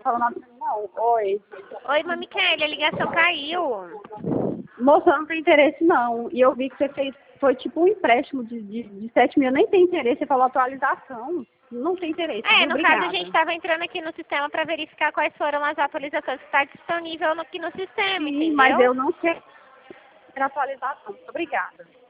falando nada pra mim, não. Oi. Oi, Mami Kelly, a ligação caiu. Moça, não tem interesse, não. E eu vi que você fez, foi tipo um empréstimo de 7 mil. Nem tem interesse, você falou atualização. Não tem interesse, viu? No caso, a Obrigada. gente estava entrando aqui no sistema para verificar quais foram as atualizações que está disponível aqui no sistema, Sim, entendeu? mas eu não quero atualização. Obrigada.